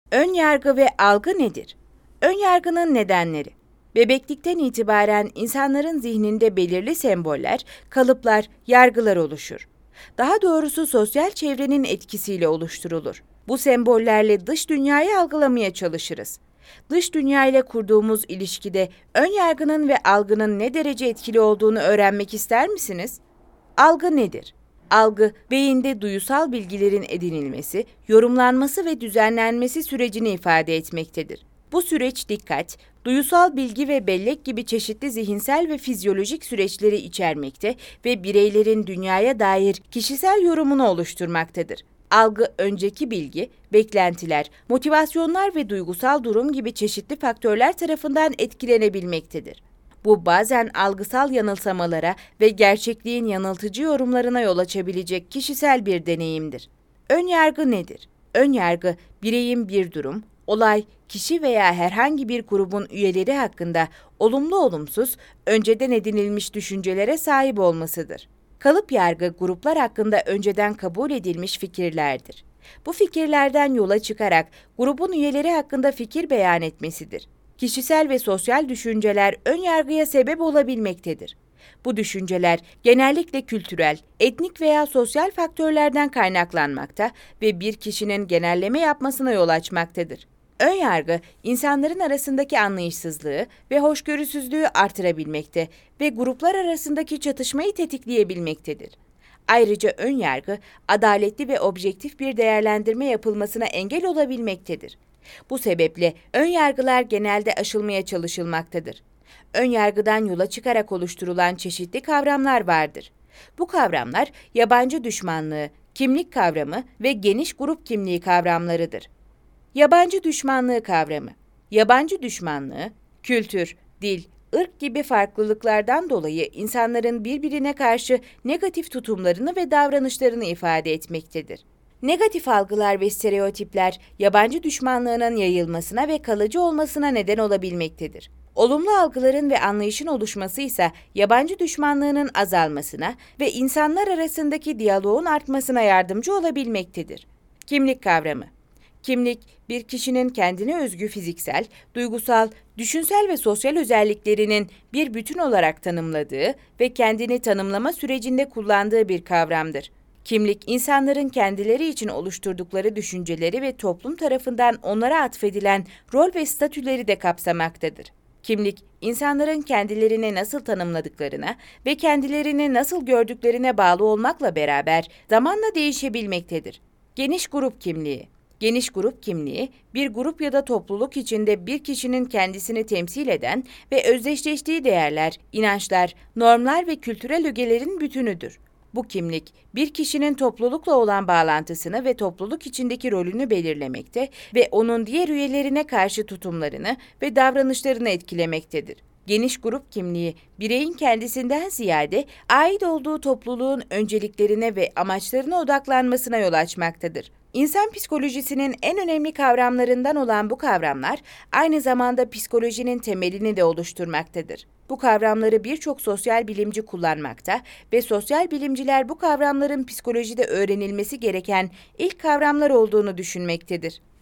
Ön yargı ve algı nedir? Ön yargının nedenleri. Bebeklikten itibaren insanların zihninde belirli semboller, kalıplar, yargılar oluşur. Daha doğrusu sosyal çevrenin etkisiyle oluşturulur. Bu sembollerle dış dünyayı algılamaya çalışırız. Dış dünya ile kurduğumuz ilişkide ön yargının ve algının ne derece etkili olduğunu öğrenmek ister misiniz? Algı nedir? Algı, beyinde duyusal bilgilerin edinilmesi, yorumlanması ve düzenlenmesi sürecini ifade etmektedir. Bu süreç dikkat, duyusal bilgi ve bellek gibi çeşitli zihinsel ve fizyolojik süreçleri içermekte ve bireylerin dünyaya dair kişisel yorumunu oluşturmaktadır. Algı, önceki bilgi, beklentiler, motivasyonlar ve duygusal durum gibi çeşitli faktörler tarafından etkilenebilmektedir. Bu bazen algısal yanılsamalara ve gerçekliğin yanıltıcı yorumlarına yol açabilecek kişisel bir deneyimdir. Önyargı nedir? Önyargı, bireyin bir durum, olay, kişi veya herhangi bir grubun üyeleri hakkında olumlu olumsuz, önceden edinilmiş düşüncelere sahip olmasıdır. Kalıp yargı, gruplar hakkında önceden kabul edilmiş fikirlerdir. Bu fikirlerden yola çıkarak grubun üyeleri hakkında fikir beyan etmesidir. Kişisel ve sosyal düşünceler ön yargıya sebep olabilmektedir. Bu düşünceler genellikle kültürel, etnik veya sosyal faktörlerden kaynaklanmakta ve bir kişinin genelleme yapmasına yol açmaktadır. Ön yargı, insanların arasındaki anlayışsızlığı ve hoşgörüsüzlüğü artırabilmekte ve gruplar arasındaki çatışmayı tetikleyebilmektedir. Ayrıca ön yargı, adaletli ve objektif bir değerlendirme yapılmasına engel olabilmektedir. Bu sebeple ön yargılar genelde aşılmaya çalışılmaktadır. Ön yargıdan yola çıkarak oluşturulan çeşitli kavramlar vardır. Bu kavramlar yabancı düşmanlığı, kimlik kavramı ve geniş grup kimliği kavramlarıdır. Yabancı düşmanlığı kavramı. Yabancı düşmanlığı, kültür, dil, ırk gibi farklılıklardan dolayı insanların birbirine karşı negatif tutumlarını ve davranışlarını ifade etmektedir. Negatif algılar ve stereotipler, yabancı düşmanlığının yayılmasına ve kalıcı olmasına neden olabilmektedir. Olumlu algıların ve anlayışın oluşması ise yabancı düşmanlığının azalmasına ve insanlar arasındaki diyaloğun artmasına yardımcı olabilmektedir. Kimlik kavramı. Kimlik, bir kişinin kendine özgü fiziksel, duygusal, düşünsel ve sosyal özelliklerinin bir bütün olarak tanımladığı ve kendini tanımlama sürecinde kullandığı bir kavramdır. Kimlik, insanların kendileri için oluşturdukları düşünceleri ve toplum tarafından onlara atfedilen rol ve statüleri de kapsamaktadır. Kimlik, insanların kendilerini nasıl tanımladıklarına ve kendilerini nasıl gördüklerine bağlı olmakla beraber zamanla değişebilmektedir. Geniş grup kimliği. Geniş grup kimliği, bir grup ya da topluluk içinde bir kişinin kendisini temsil eden ve özdeşleştiği değerler, inançlar, normlar ve kültürel ögelerin bütünüdür. Bu kimlik, bir kişinin toplulukla olan bağlantısını ve topluluk içindeki rolünü belirlemekte ve onun diğer üyelerine karşı tutumlarını ve davranışlarını etkilemektedir. Geniş grup kimliği, bireyin kendisinden ziyade ait olduğu topluluğun önceliklerine ve amaçlarına odaklanmasına yol açmaktadır. İnsan psikolojisinin en önemli kavramlarından olan bu kavramlar, aynı zamanda psikolojinin temelini de oluşturmaktadır. Bu kavramları birçok sosyal bilimci kullanmakta ve sosyal bilimciler bu kavramların psikolojide öğrenilmesi gereken ilk kavramlar olduğunu düşünmektedir.